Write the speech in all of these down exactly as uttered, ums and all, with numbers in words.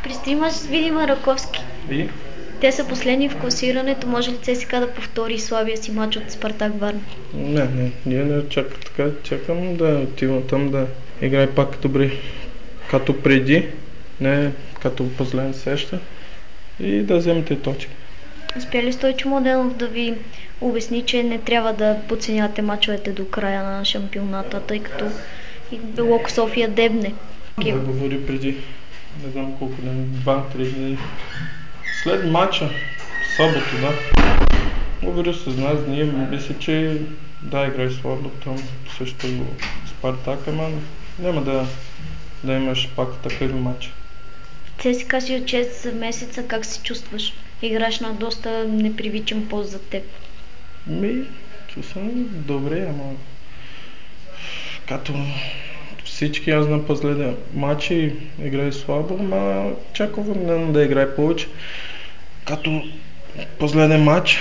Предстои мач с Видин Раковски. И? Те са последни в класирането. Може ли ЦСКА да повтори слабия си мач от Спартак Варна? Не, не, ние не чакам така. Чакам да отивам там да играе пак добре. Като преди, не като последен сеща. И да вземете точки. Успя ли Стойчо Младенов да ви обясни, че не трябва да подценявате мачовете до края на шампионата, тъй като Локо София дебне? Да говори преди, не знам колко ден, два-три дни. След матча, събота, да. Говори с нас, ние мисля, че да, играй слабо там, също Спартак, ама няма да, да имаш пак такъв матч. ЦСКА си от шест месеца, как се чувстваш? Играш на доста непривичен пост за теб. Ми, чувствам добре, ама като всички аз на последния матчи играе слабо, ама чакам да играе повече. Като последен матч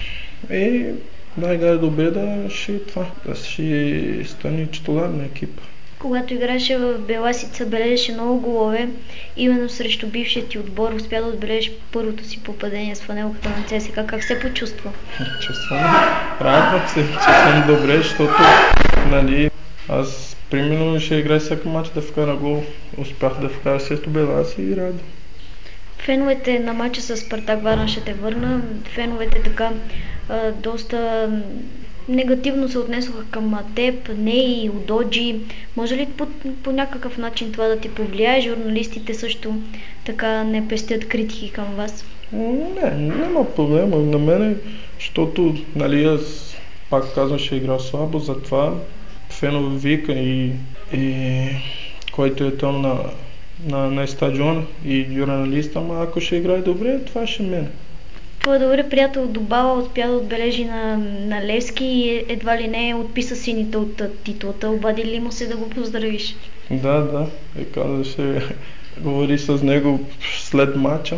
и да играе добре, да ще това, да ще стане титуляр на екипа. Когато играеше в Беласица, бележеше много голове, именно срещу бившия ти отбор, успя да отбележиш първото си попадение с фанелката на ЦСКА. Как се почувства? Чувствам, радвам се, че съм добре, защото нали, аз примерно ще играя всеки матч да вкара гол. Успях да вкара срещу Беласи и радвам. Феновете на матча с Спартак Варна ще те върна. Феновете така а, доста негативно се отнесоха към теб, Ней, Удоджи. Може ли по, по някакъв начин това да ти повлияе? Журналистите също така не пестят критики към вас. Не, няма проблема на мене, защото нали, аз пак казвам, ще игра слабо, затова фенове вика и, и който е там на, на, на стадион и журналиста, ама ако ще играе добре, това ще мене. Твой добър приятел Добала успя да отбележи на, на Левски и едва ли не отписа сините от титлата. Обади ли му се да го поздравиш? Да, да. И каза, ще говори с него след матча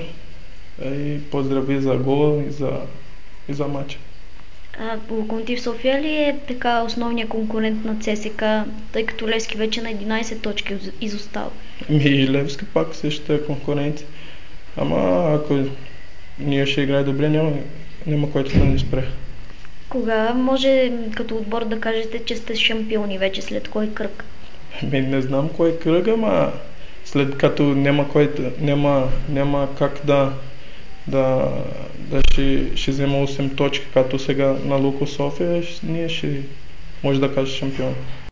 и поздрави за гола и за, и за матча. А, Локомотив София ли е така основният конкурент на ЦСКА, тъй като Левски вече на единайсет точки изостава? И Левски пак също е конкуренция. Ама ако ние ще играе добре, няма, няма който да ни спре. Кога може като отбор да кажете, че сте шампиони вече, след кой кръг? Ми не знам кой кръг, ама след като няма, който, няма, няма как да, да, да ще, ще взема осем точки, като сега на Локо София, ние ще може да кажем шампион.